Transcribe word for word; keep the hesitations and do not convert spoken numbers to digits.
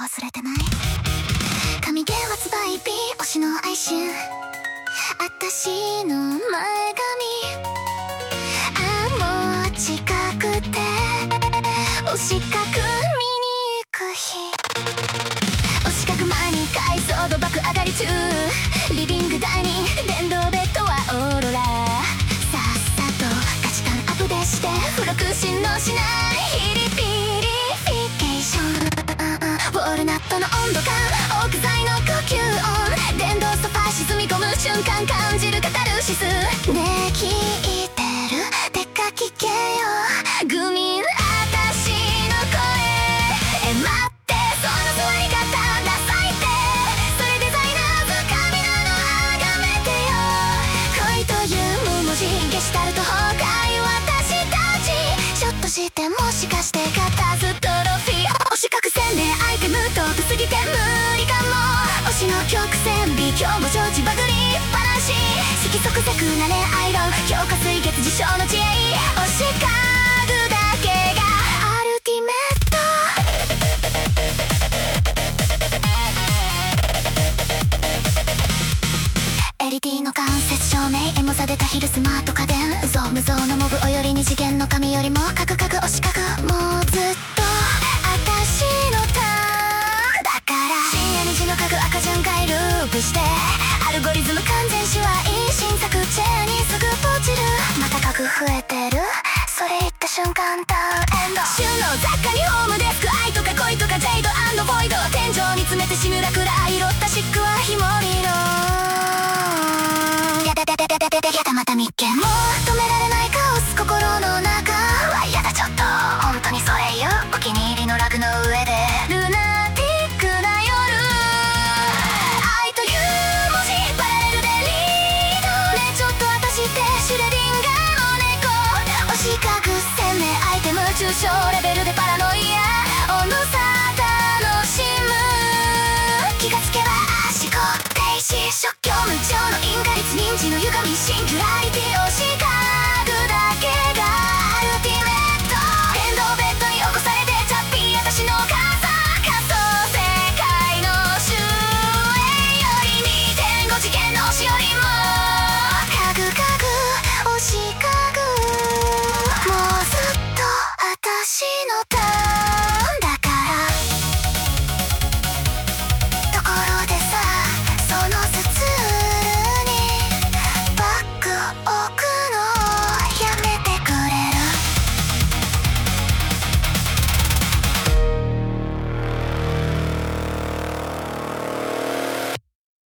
忘れてない？神ゲー発売日推しの哀愁、あたしの前髪、あもう近くて推し角見に行く日、推し角前に解像度爆上がり中、リビングダイニング電動ベッドはオーロラ、さっさと価値観アップデートして付録振動しないヒリピリフィケーション、ウォールナットの温度感、オーク材の呼吸音、電動ソファー沈み込む瞬間感じるカタルシス、ねえ聞いてる？てか聞けよグミン、あたしの声、え待ってその座り方ダサいって、それデザイナーズ神なの崇めてよ、恋という無文字ゲシュタルト崩壊、私たちちょっとしてもしかして片ずトロフィー、推し隠せねアイテムトップすぎて無理かも、推しの曲線美今日も常時バグりっぱなし、好き即セクな恋愛論強化水月自称の知恵、推し家具だけがアルティメット、エルイディー の間接照明、エモさ出た昼スマート家電、うぞうむぞうのモブおより二次元の髪よりもカクカク推し角、もうずっとあたしのターンだから、深夜にじの家具赤順回ループして、アルゴリズム完全手話いい新作チェーンにすぐポチる、また家具増えてる、それ言った瞬間ターンエンド、旬の雑貨にホームデスク、愛とか恋とかジェイド&ボイド、天井に詰めてシムラクラ色ったシックはひもりろ、やだだだだだだだやだまた密見、もう止められないカオス心の中はやだちょっと本当にそれ言う、お気に入りのラグの上でルナティックな夜、愛という文字パラレルでリード、ねちょっと私ってシュレディンガーの猫、推し隠せねアイテム抽象レベル